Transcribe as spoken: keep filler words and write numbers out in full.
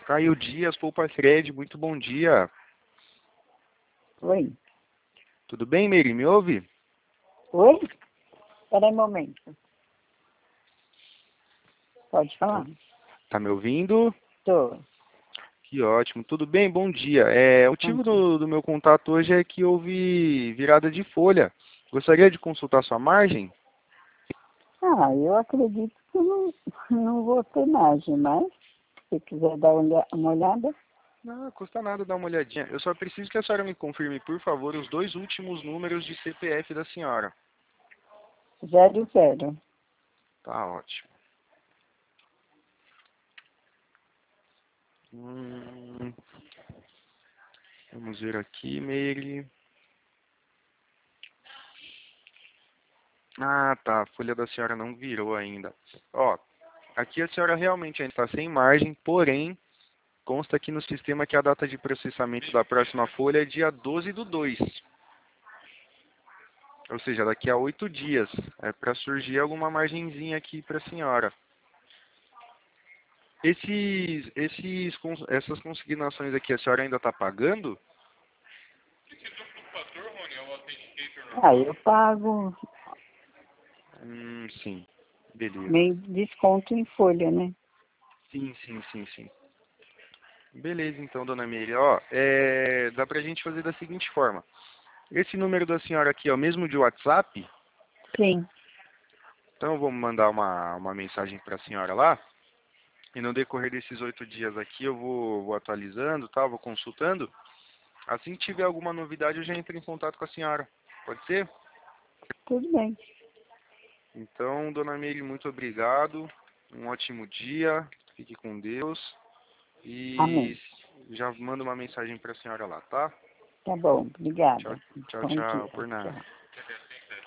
Caio Dias, Poupa Fred, muito bom dia. Oi. Tudo bem, Meire? Me ouve? Oi? Espera aí um momento. Pode falar? Tá me ouvindo? Tô. Que ótimo. Tudo bem? Bom dia. É, o motivo do, do meu contato hoje é que houve virada de folha. Gostaria de consultar sua margem? Ah, eu acredito que não, não vou ter margem, mas se quiser dar olha- uma olhada, Não, custa nada dar uma olhadinha. Eu só preciso que a senhora me confirme, por favor, os dois últimos números de C P F da senhora. zero zero. Tá ótimo. Hum, vamos ver aqui, Meire. Ah, tá. A folha da senhora não virou ainda. Ó, aqui a senhora realmente ainda está sem margem, porém, consta aqui no sistema que a data de processamento da próxima folha é dia doze do dois. Ou seja, daqui a oito dias. É para surgir alguma margenzinha aqui para a senhora. Esses, esses, cons- essas consignações aqui, a senhora ainda está pagando? Ah, eu pago Hum, sim. Beleza. meio desconto em folha, né? Sim, sim, sim, sim. Beleza, então, dona Meire. Ó, é, dá pra gente fazer da seguinte forma. Esse número da senhora aqui é o mesmo de WhatsApp? Sim. Então eu vou mandar uma, uma mensagem para a senhora lá. E no decorrer desses oito dias aqui eu vou, vou atualizando, tá? Vou consultando. Assim que tiver alguma novidade eu já entro em contato com a senhora. Pode ser? Tudo bem. Então, dona Meire, muito obrigado. Um ótimo dia. Fique com Deus. E Amém. já mando uma mensagem para a senhora lá, tá? Tá bom. Tchau, Obrigada. tchau, Bom tchau. dia. Por nada. Tchau.